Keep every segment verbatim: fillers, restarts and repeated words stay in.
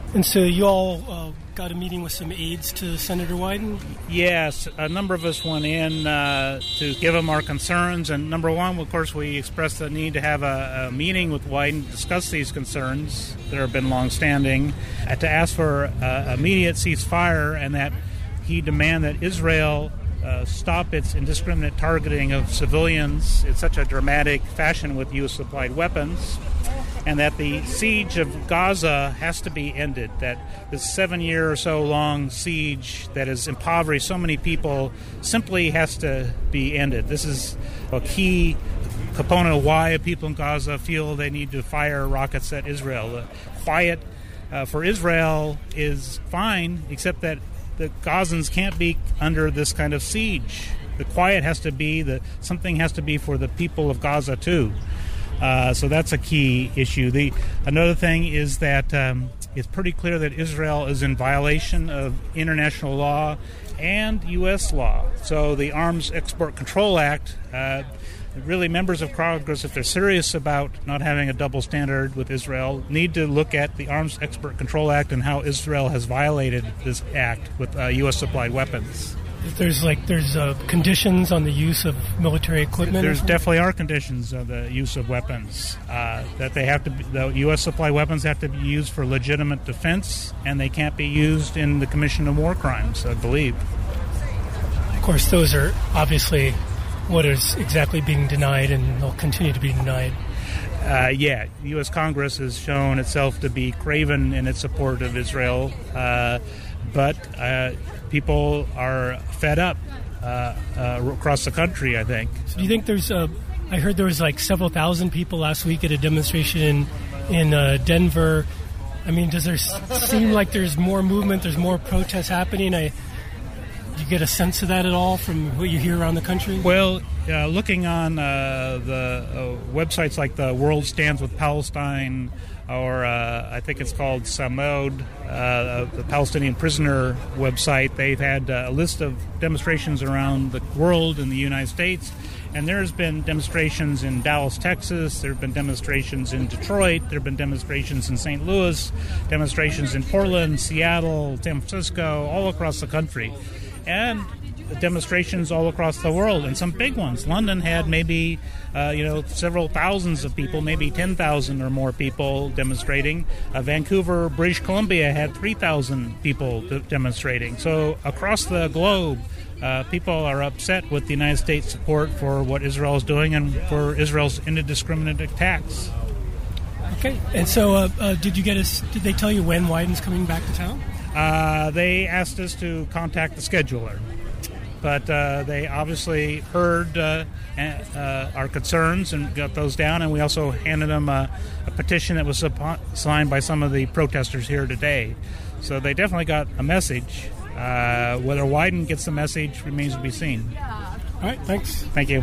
And so you all uh, got a meeting with some aides to Senator Wyden? Yes, a number of us went in uh, to give him our concerns. And number one, of course, we expressed the need to have a, a meeting with Wyden to discuss these concerns that have been longstanding, uh, to ask for uh, immediate ceasefire and that he demand that Israel uh, stop its indiscriminate targeting of civilians in such a dramatic fashion with U S-supplied weapons, and that the siege of Gaza has to be ended, that this seven-year or so long siege that has impoverished so many people simply has to be ended. This is a key component of why people in Gaza feel they need to fire rockets at Israel. The quiet uh, for Israel is fine, except that the Gazans can't be under this kind of siege. The quiet has to be, the something has to be for the people of Gaza too. Uh, so that's a key issue. The another thing is that um, it's pretty clear that Israel is in violation of international law and U S law. So the Arms Export Control Act, uh, really members of Congress, if they're serious about not having a double standard with Israel, need to look at the Arms Export Control Act and how Israel has violated this act with uh, U S-supplied weapons. There's like there's uh, conditions on the use of military equipment. There's definitely are conditions on the use of weapons. Uh, that they have to, be, the U S supply weapons have to be used for legitimate defense, and they can't be used in the commission of war crimes, I believe. Of course, those are obviously what is exactly being denied, and they'll continue to be denied. Uh, yeah, the U S Congress has shown itself to be craven in its support of Israel, uh, but uh, people are fed up uh, uh, across the country, I think. So do you think there's a... I heard there was like several thousand people last week at a demonstration in, in uh, Denver. I mean, does there seem like there's more movement, there's more protests happening? I, do you get a sense of that at all from what you hear around the country? Well, uh, looking on uh, the uh, websites like the World Stands with Palestine, or uh, I think it's called Samod, uh, the Palestinian prisoner website, they've had uh, a list of demonstrations around the world in the United States. And there's been demonstrations in Dallas, Texas. There have been demonstrations in Detroit. There have been demonstrations in Saint Louis, demonstrations in Portland, Seattle, San Francisco, all across the country. And demonstrations all across the world, and some big ones. London had maybe, uh, you know, several thousands of people, maybe ten thousand or more people demonstrating. Uh, Vancouver, British Columbia had three thousand people de- demonstrating. So across the globe, uh, people are upset with the United States support for what Israel is doing and for Israel's indiscriminate attacks. Okay, and so uh, uh, did you get us? Did they tell you when Wyden's coming back to town? Uh, they asked us to contact the scheduler. But uh, they obviously heard uh, uh, our concerns and got those down, and we also handed them a, a petition that was signed by some of the protesters here today. So they definitely got a message. Uh, whether Wyden gets the message remains to be seen. All right, thanks. Thank you.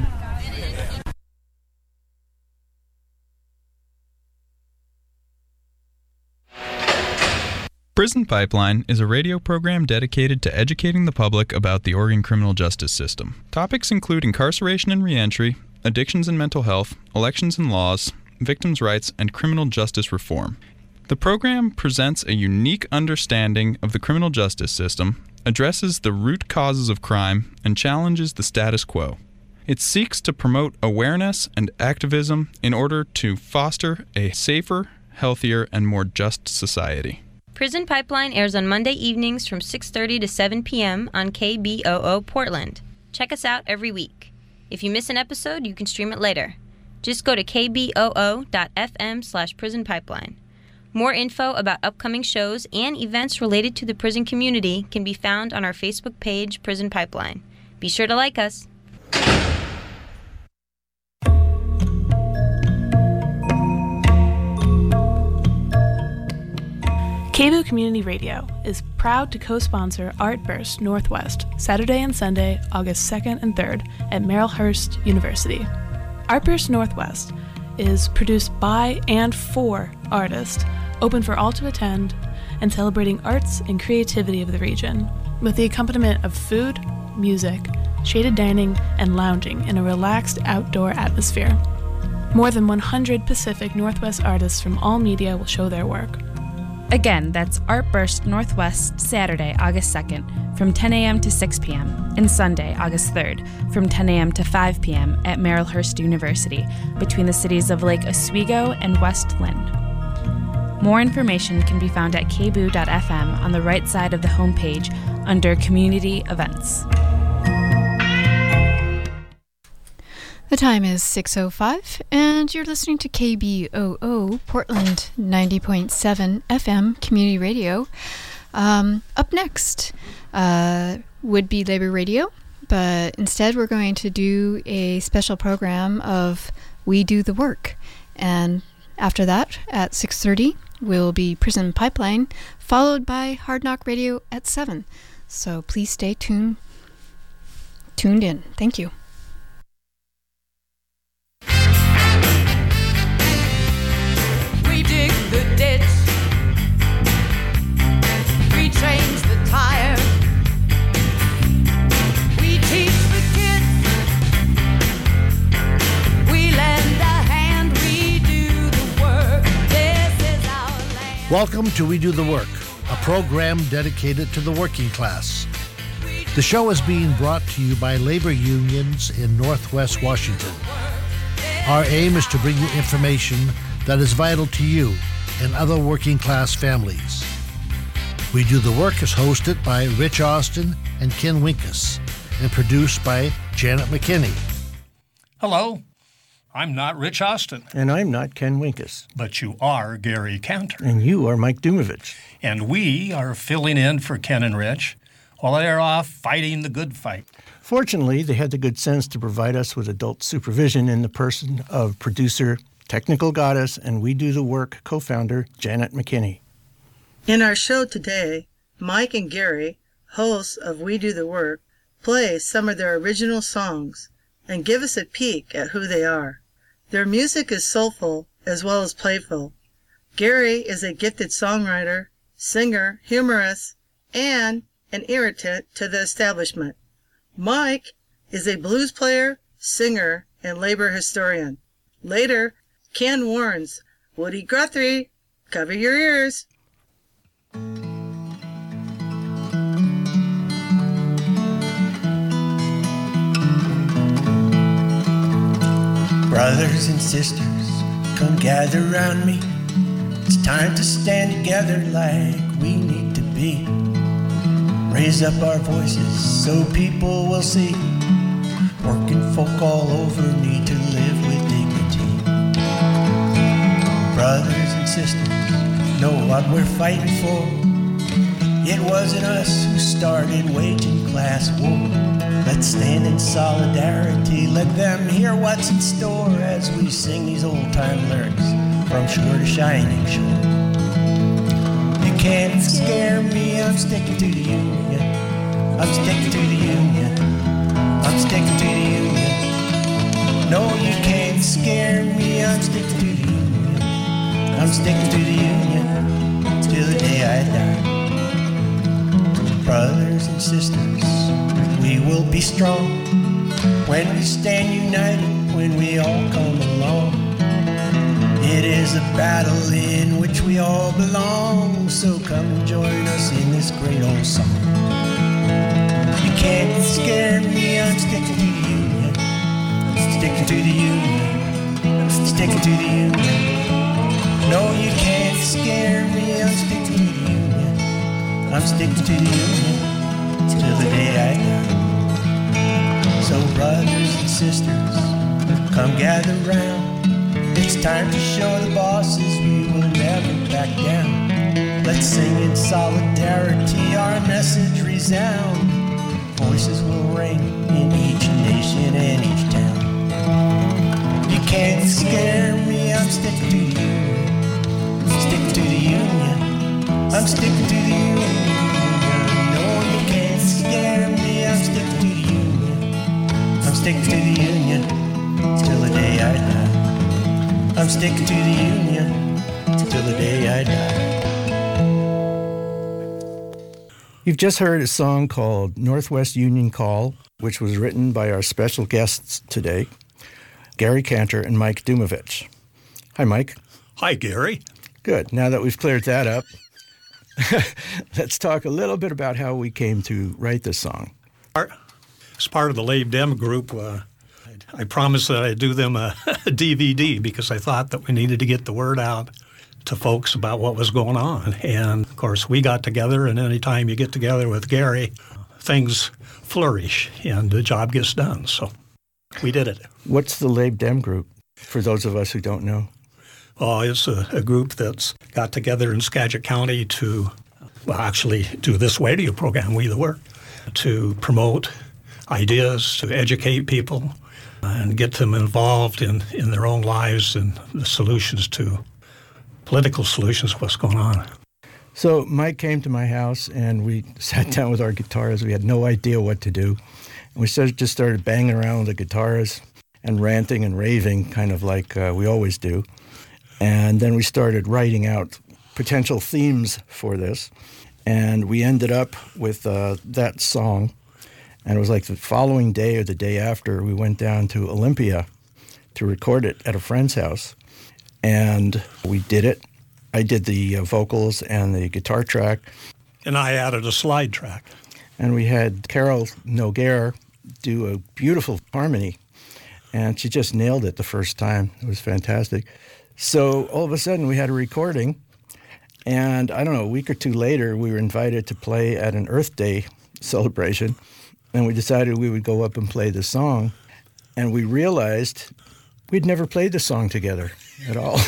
Prison Pipeline is a radio program dedicated to educating the public about the Oregon criminal justice system. Topics include incarceration and reentry, addictions and mental health, elections and laws, victims' rights, and criminal justice reform. The program presents a unique understanding of the criminal justice system, addresses the root causes of crime, and challenges the status quo. It seeks to promote awareness and activism in order to foster a safer, healthier, and more just society. Prison Pipeline airs on Monday evenings from six thirty to seven p.m. on K B O O Portland. Check us out every week. If you miss an episode, you can stream it later. Just go to k b o o dot f m slash prison pipeline. More info about upcoming shows and events related to the prison community can be found on our Facebook page, Prison Pipeline. Be sure to like us. K B O Community Radio is proud to co-sponsor Art Burst Northwest, Saturday and Sunday, August second and third at Marylhurst University. Art Burst Northwest is produced by and for artists, open for all to attend, and celebrating arts and creativity of the region, with the accompaniment of food, music, shaded dining, and lounging in a relaxed outdoor atmosphere. More than one hundred Pacific Northwest artists from all media will show their work. Again, that's Artburst Northwest, Saturday, August second, from ten a.m. to six p.m., and Sunday, August third, from ten a.m. to five p.m. at Marylhurst University, between the cities of Lake Oswego and West Lynn. More information can be found at k b o o dot f m on the right side of the homepage under Community Events. The time is six oh five, and you're listening to K B O O, Portland ninety point seven F M Community Radio. Um, up next uh, would be Labor Radio, but instead we're going to do a special program of We Do the Work. And after that, at six thirty, will be Prison Pipeline, followed by Hard Knock Radio at seven. So please stay tuned, tuned in. Thank you. We dig the ditch, we change the tire, we teach the kids, we lend a hand, we do the work. This is our land. Welcome to We Do the Work, a program dedicated to the working class. The show is being brought to you by labor unions in Northwest Washington. Our aim is to bring you information that is vital to you and other working class families. We Do the Work is hosted by Rich Austin and Ken Winkus and produced by Janet McKinney. Hello, I'm not Rich Austin. And I'm not Ken Winkus. But you are Gary Cantor. And you are Mike Dumovich. And we are filling in for Ken and Rich while they're off fighting the good fight. Fortunately, they had the good sense to provide us with adult supervision in the person of producer, technical goddess, and We Do the Work co-founder Janet McKinney. In our show today, Mike and Gary, hosts of We Do the Work, play some of their original songs and give us a peek at who they are. Their music is soulful as well as playful. Gary is a gifted songwriter, singer, humorist, and an irritant to the establishment. Mike is a blues player, singer, and labor historian. Later, Ken warns, Woody Guthrie, cover your ears. Brothers and sisters, come gather round me. It's time to stand together like we need to be. Raise up our voices so people will see. Working folk all over need to live with dignity. Brothers and sisters, know what we're fighting for. It wasn't us who started waging class war. Let's stand in solidarity, let them hear what's in store as we sing these old-time lyrics from shore to shining shore. You can't scare me, I'm sticking to the union. I'm sticking to the union. I'm sticking to the union. No, you can't scare me, I'm sticking to the union. I'm sticking to the union till the day I die. Brothers and sisters, we will be strong when we stand united, when we all come along. It is a battle in which we all belong, so come and join us in this great old song. You can't scare me, I'm sticking to the union. Sticking to the union. Sticking to the union. No, you can't scare me, I'm sticking to the union. I'm sticking to the union till the day I die. So brothers and sisters, come gather round. It's time to show the bosses we will never back down. Let's sing in solidarity, our message resound. Voices will ring in each nation and each town. You can't scare me, I'm sticking to the union. Sticking to the union. I'm sticking to the union. No, you can't scare me, I'm sticking to the union. I'm sticking to the union till the day I die. I'm sticking to the union till the day I die. You've just heard a song called Northwest Union Call, which was written by our special guests today, Gary Cantor and Mike Dumovich. Hi, Mike. Hi, Gary. Good. Now that we've cleared that up, Let's talk a little bit about how we came to write this song. As part of the Lave Dem group, uh, I promised that I'd do them a, a D V D because I thought that we needed to get the word out to folks about what was going on. And, of course, we got together, and any time you get together with Gary, things flourish and the job gets done. So we did it. What's the Lave Dem group, for those of us who don't know? Oh, it's a, a group that's got together in Skagit County to, well, actually do this radio program, We the Work, to promote ideas, to educate people, and get them involved in, in their own lives and the solutions to political solutions of what's going on. So Mike came to my house, and we sat down with our guitars. We had no idea what to do. And we started, just started banging around with the guitars and ranting and raving, kind of like uh, we always do. And then we started writing out potential themes for this. And we ended up with uh, that song. And it was like the following day or the day after, we went down to Olympia to record it at a friend's house. And we did it. I did the uh, vocals and the guitar track. And I added a slide track. And we had Carol Noguer do a beautiful harmony. And she just nailed it the first time. It was fantastic. So all of a sudden we had a recording. And I don't know, a week or two later, we were invited to play at an Earth Day celebration. And we decided we would go up and play the song. And we realized we'd never played the song together at all.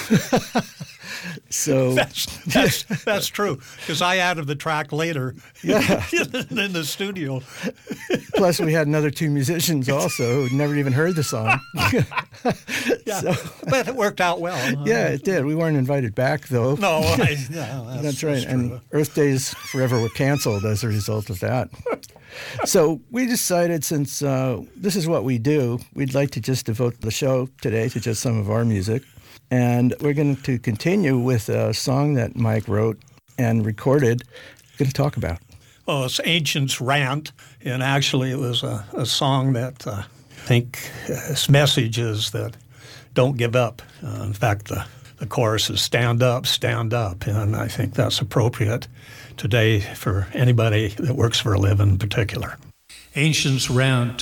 So that's, that's, that's true, because I added the track later yeah. in the studio. Plus, we had another two musicians also who'd never even heard the song. yeah, so, but it worked out well. Yeah, it did. We weren't invited back, though. No, I, no that's, that's right. That's and Earth Days Forever were canceled as a result of that. So we decided, since uh, this is what we do, we'd like to just devote the show today to just some of our music. And we're going to continue with a song that Mike wrote and recorded. We're going to talk about. Well, it's Ancients Rant, and actually it was a, a song that uh, I think its message is that don't give up. Uh, in fact, the, the chorus is stand up, stand up, and I think that's appropriate today for anybody that works for a living in particular. Ancients Rant.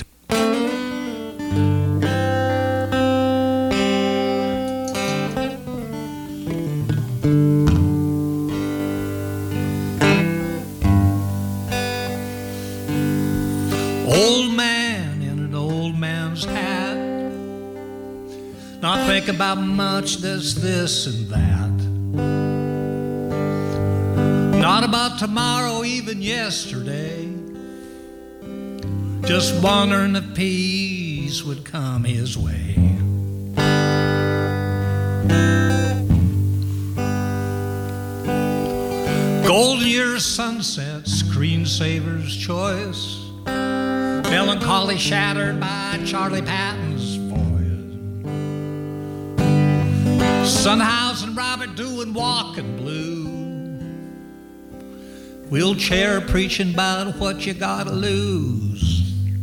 Old man in an old man's hat, not thinking about much, this, this, and that. Not about tomorrow, even yesterday. Just wondering if peace would come his way. Golden year sunset, screensaver's choice. Melancholy shattered by Charlie Patton's voice. Sunhouse and Robert doing walking blue. Wheelchair preaching about what you gotta lose.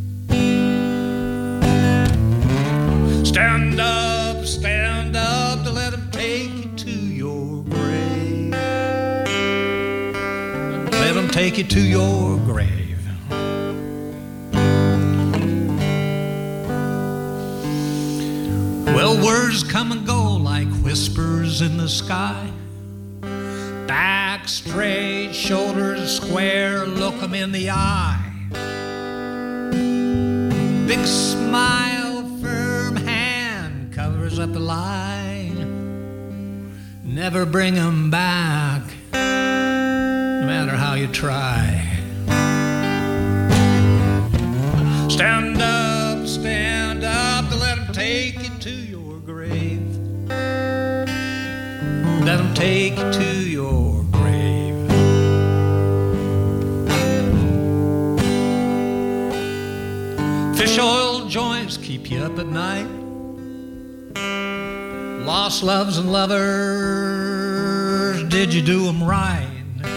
Stand up, stand up to let him take you to your grave. Let him take you to your grave. Well, words come and go like whispers in the sky. Back straight, shoulders square, look 'em in the eye. Big smile, firm hand covers up the lie. Never bring 'em back, no matter how you try. Stand up, stand up to let 'em take you to your grave. Let 'em take you to your grave. Fish oil joints keep you up at night. Lost loves and lovers, did you do 'em right?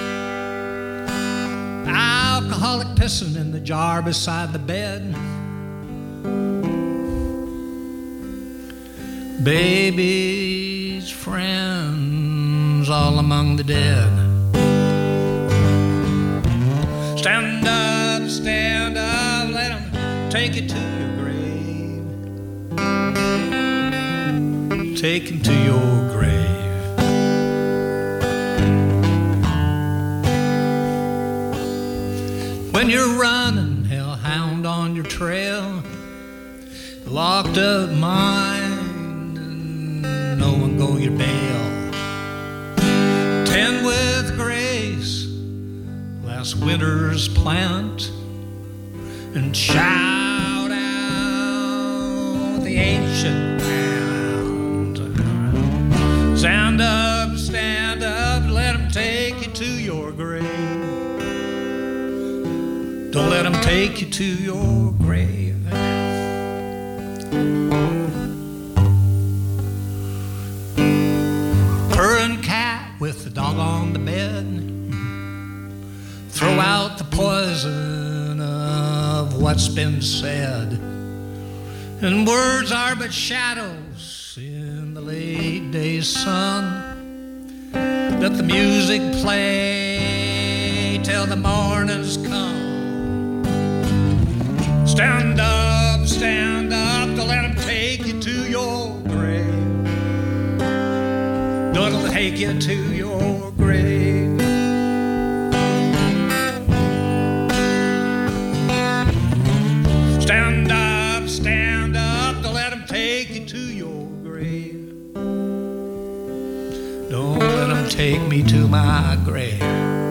Alcoholic pissing in the jar beside the bed. Baby's friends all among the dead. take you to your grave. Take him to your grave. When you're running, hellhound on your trail, locked up mind, and no one go your bail. Tend with grace last winter's plant, and shout out the ancient band. Stand up, stand up, let him take you to your grave. Don't let him take you to your grave. Purring cat with the dog on the bed, throw out the poison of what's been said. And words are but shadows in the late day sun. Let the music play till the morning's come. Stand up, stand up, don't let him take you to your grave. Don't let him take you to your grave. Stand up, stand up, don't let him take you to your grave. Don't let him take me to my grave.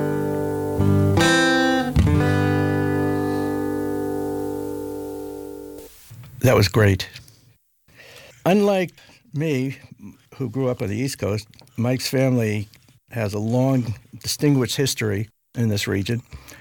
That was great. Unlike me, who grew up on the East Coast, Mike's family has a long, distinguished history in this region.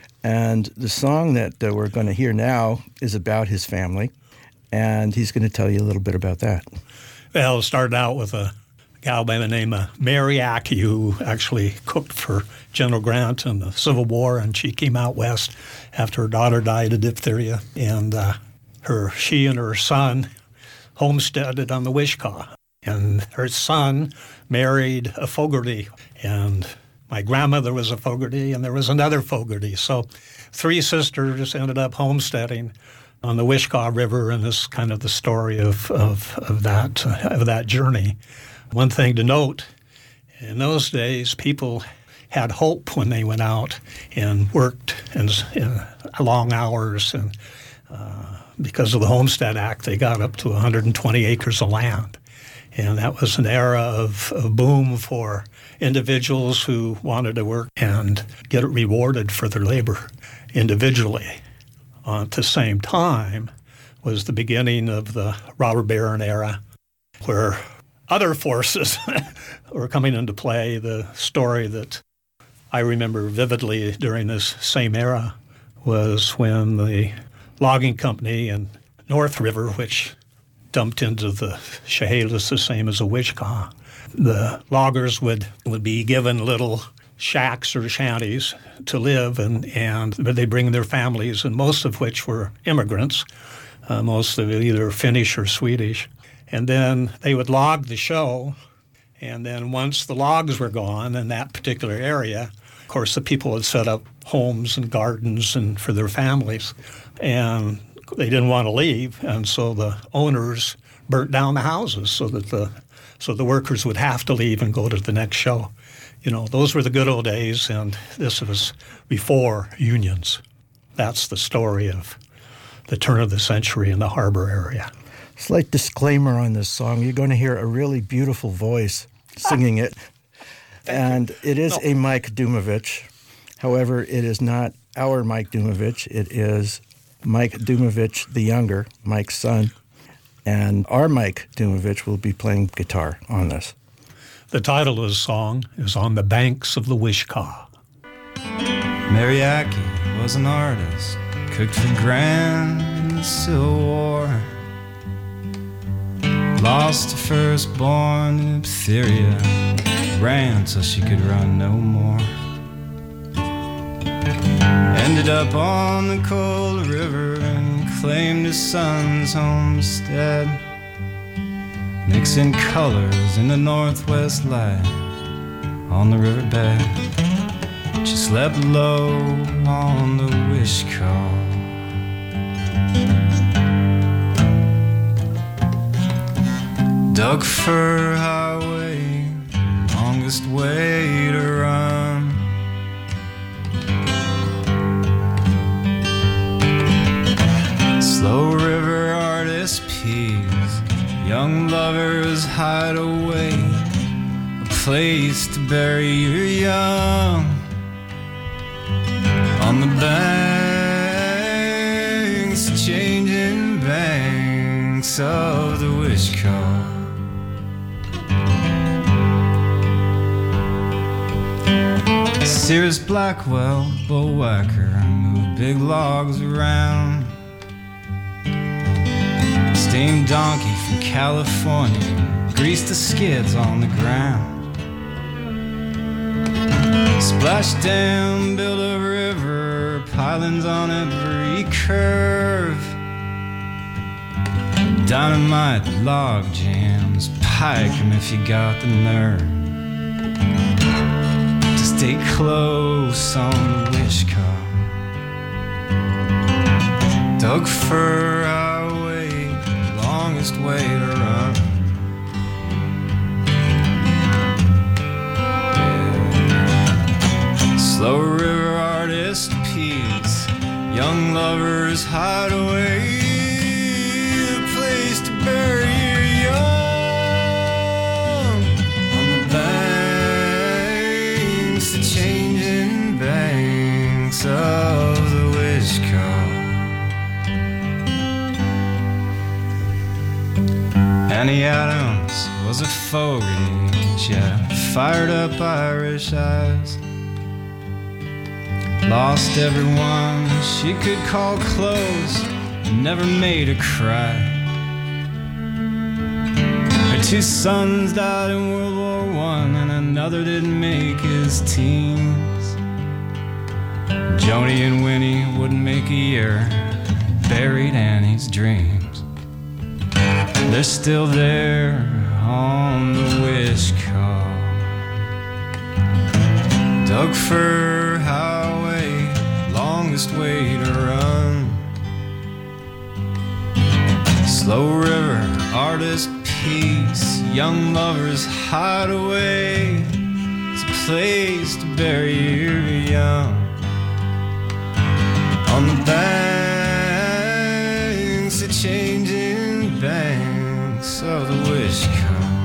And the song that uh, we're going to hear now is about his family. And he's going to tell you a little bit about that. Well, it started out with a gal by the name of Mary Aki, who actually cooked for General Grant in the Civil War. And she came out west after her daughter died of diphtheria. And uh, her, she and her son homesteaded on the Wishkah. And her son married a Fogarty. And my grandmother was a Fogarty, and there was another Fogarty. So three sisters ended up homesteading on the Wishkah River, and this is kind of the story of, of, of, that, of that journey. One thing to note, in those days, people had hope when they went out and worked in, in long hours. And uh, because of the Homestead Act, they got up to one hundred twenty acres of land. And that was an era of, of boom for individuals who wanted to work and get rewarded for their labor individually. Uh, at the same time was the beginning of the robber baron era, where other forces were coming into play. The story that I remember vividly during this same era was when the logging company in North River, which dumped into the Chehalis the same as the Wishkah, the loggers would, would be given little shacks or shanties to live, and, and they bring their families, and most of which were immigrants, uh, most of it either Finnish or Swedish. And then they would log the show, and then once the logs were gone in that particular area, of course the people had set up homes and gardens and for their families, and they didn't want to leave, and so the owners burnt down the houses so that the so the workers would have to leave and go to the next show. You know, those were the good old days, and this was before unions. That's the story of the turn of the century in the harbor area. Slight disclaimer on this song. You're going to hear a really beautiful voice singing it, and it is no. a Mike Dumovich. However, it is not our Mike Dumovich. It is Mike Dumovich the younger, Mike's son, and our Mike Dumovich will be playing guitar on this. The title of the song is On the Banks of the Wishkah. Mary Aki was an artist, cooked for Grant in the Civil War. Lost her firstborn in diphtheria, ran till she could run no more. Ended up on the cold river and claimed his son's homestead, mixing colors in the northwest light on the riverbed. She slept low on the Wishkah. Doug Fir Highway, longest way to run. Slow River Artist Peas, young lovers hide away, a place to bury your young. On the banks, changing banks of the Wishkah. Sears Blackwell, bullwhacker, move big logs around. Steam donkey from California, grease the skids on the ground. Splash dam, build a river, pilings on every curve. Dynamite log jams, pike 'em if you got the nerve. Stay close on the Wishkah. Doug Fir Highway, longest way to run. Yeah. Slow River Artist Peace, young lovers hide away, a place to bury your young. On the banks, the changing banks of the Wishkah. Annie Adams was a Fogarty, she had fired up Irish eyes. Lost everyone she could call close, never made her cry. Her two sons died in World War One, and another didn't make his teens. Joni and Winnie wouldn't make a year, buried Annie's dreams. They're still there on the Wishkah. Doug Fir Highway, longest way to run. Slow River Artist Peace, young lovers hide away, it's a place to bury your young. On the banks, the changing banks of the Wishkah.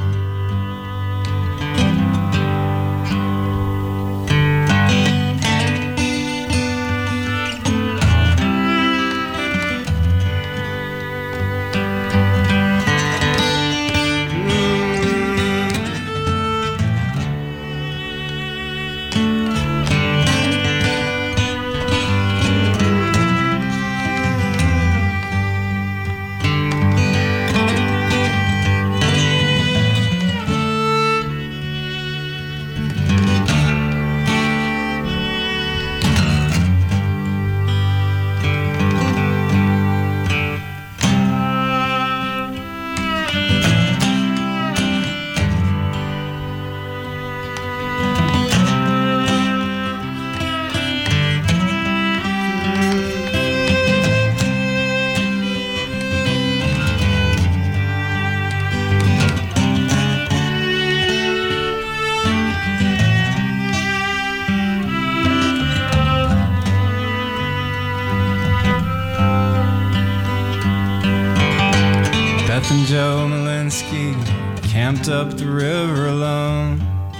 And Joe Malinsky camped up the river alone,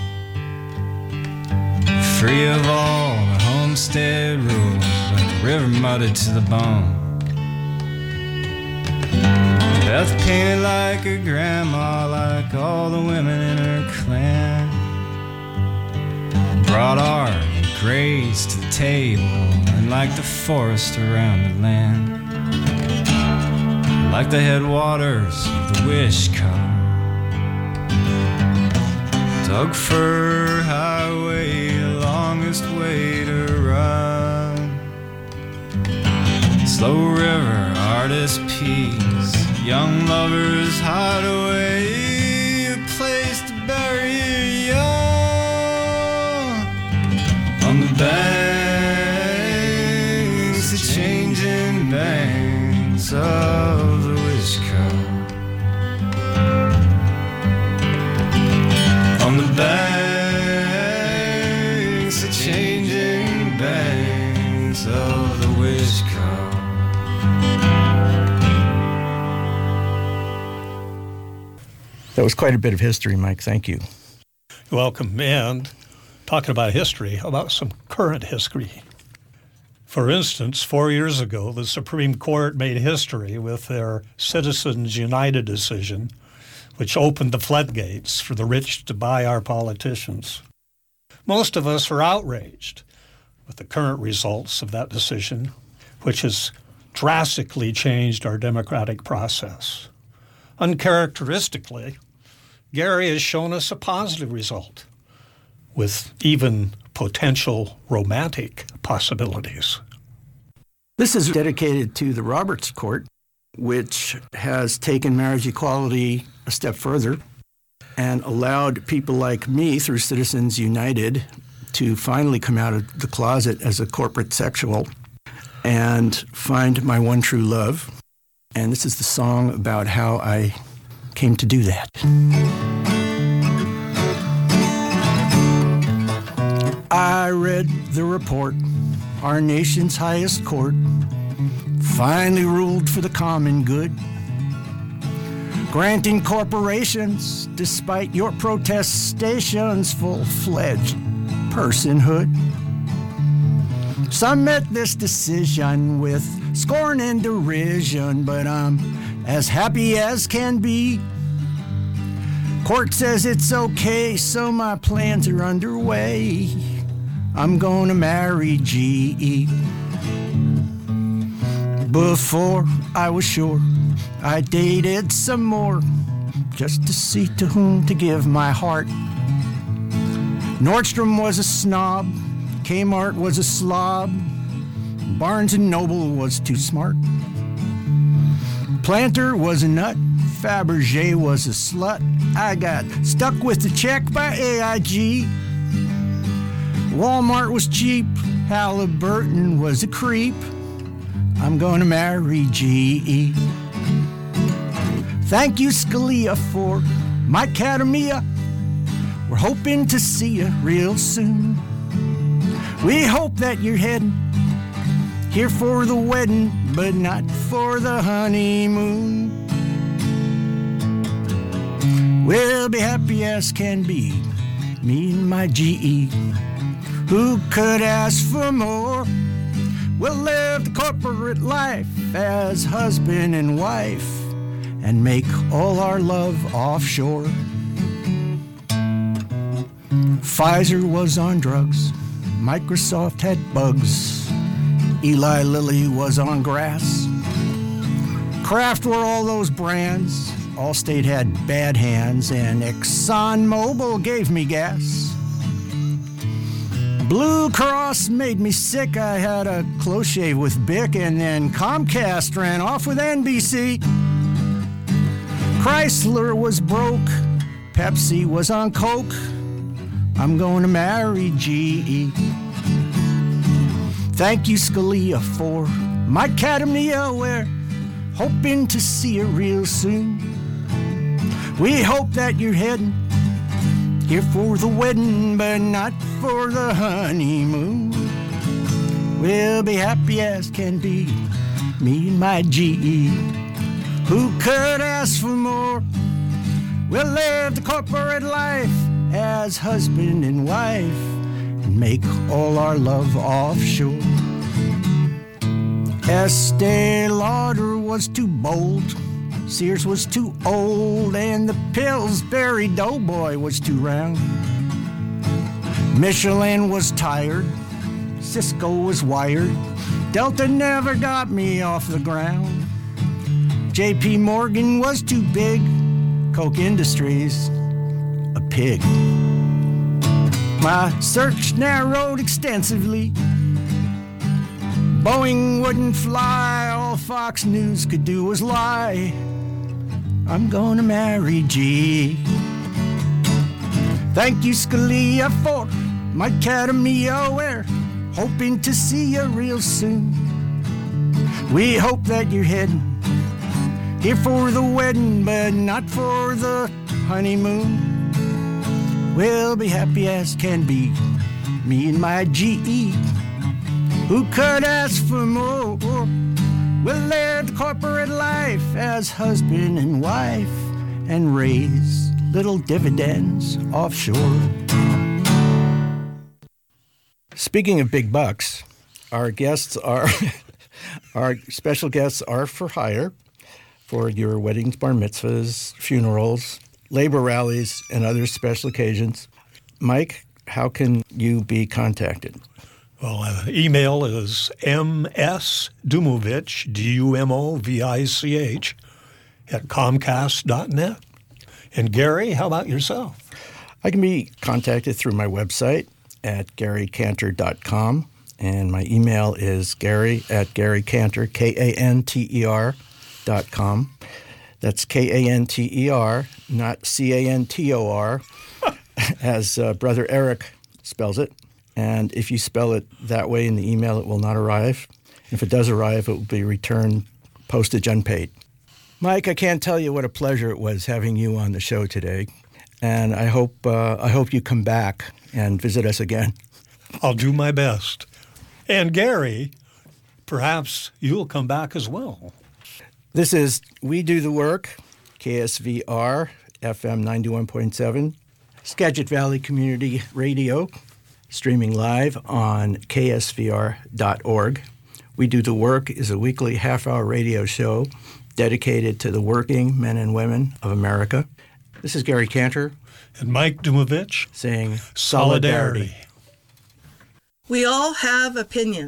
free of all the homestead rules, but the river muddied to the bone. Beth painted like her grandma, like all the women in her clan, brought art and grace to the table, and like the forest around the land, like the headwaters of the Wishkah. Doug Fir Highway, longest way to run. Slow River Artist Peace, young lovers hide away, a place to bury your young. On the banks, the changing banks of the Wishkah. changing banks of the Wishkah. That was quite a bit of history, Mike. Thank you. You're welcome. And talking about history, how about some current history? For instance, four years ago, the Supreme Court made history with their Citizens United decision, which opened the floodgates for the rich to buy our politicians. Most of us are outraged with the current results of that decision, which has drastically changed our democratic process. Uncharacteristically, Gary has shown us a positive result with even potential romantic possibilities. This is dedicated to the Roberts Court, which has taken marriage equality a step further and allowed people like me through Citizens United to finally come out of the closet as a corporate sexual and find my one true love. And this is the song about how I came to do that. I read the report. Our nation's highest court finally ruled for the common good, granting corporations, despite your protestations, full-fledged personhood. Some met this decision with scorn and derision, but I'm as happy as can be. Court says it's okay, so my plans are underway. I'm gonna marry G E. Before I was sure, I dated some more, just to see to whom to give my heart. Nordstrom was a snob, Kmart was a slob, Barnes and Noble was too smart. Planter was a nut, Fabergé was a slut. I got stuck with the check by A I G. Walmart was cheap, Halliburton was a creep. I'm gonna marry G E. Thank you, Scalia, for my Academia. We're hoping to see you real soon. We hope that you're heading here for the wedding, but not for the honeymoon. We'll be happy as can be, me and my G E. Who could ask for more? We'll live the corporate life as husband and wife and make all our love offshore. Pfizer was on drugs, Microsoft had bugs, Eli Lilly was on grass. Kraft were all those brands, Allstate had bad hands, and ExxonMobil gave me gas. Blue Cross made me sick, I had a close shave with Bic, and then Comcast ran off with N B C. Chrysler was broke, Pepsi was on Coke. I'm going to marry G E. Thank you, Scalia, for my Academia. We're hoping to see you real soon. We hope that you're heading here for the wedding, but not for the honeymoon. We'll be happy as can be, me and my G E. Who could ask for more? We'll live the corporate life as husband and wife and make all our love offshore. Estee Lauder was too bold, Sears was too old, and the Pillsbury Doughboy was too round. Michelin was tired, Cisco was wired, Delta never got me off the ground. J P Morgan was too big, Koch Industries, a pig. My search narrowed extensively. Boeing wouldn't fly, all Fox News could do was lie. I'm gonna marry G. Thank you, Scalia, for my Academia. We're hoping to see you real soon. We hope that you're heading here for the wedding, but not for the honeymoon. We'll be happy as can be, me and my G E. Who could ask for more? We'll live corporate life as husband and wife and raise little dividends offshore. Speaking of big bucks, our guests are, our special guests are for hire for your weddings, bar mitzvahs, funerals, labor rallies, and other special occasions. Mike, how can you be contacted? Well, uh, email is msdumovich, D U M O V I C H, at comcast dot net. And Gary, how about yourself? I can be contacted through my website at gary cantor dot com, and my email is gary at gary cantor, K A N T E R, dot com. That's K A N T E R, not C A N T O R, as uh, Brother Eric spells it. And if you spell it that way in the email, it will not arrive. If it does arrive, it will be returned postage unpaid. Mike, I can't tell you what a pleasure it was having you on the show today. And I hope uh, I hope you come back and visit us again. I'll do my best. And Gary, perhaps you'll come back as well. This is We Do the Work, K S V R, F M ninety-one point seven, Skagit Valley Community Radio, streaming live on K S V R dot org. We Do the Work is a weekly half-hour radio show dedicated to the working men and women of America. This is Gary Cantor. And Mike Dumovich. Saying Solidarity. We all have opinions.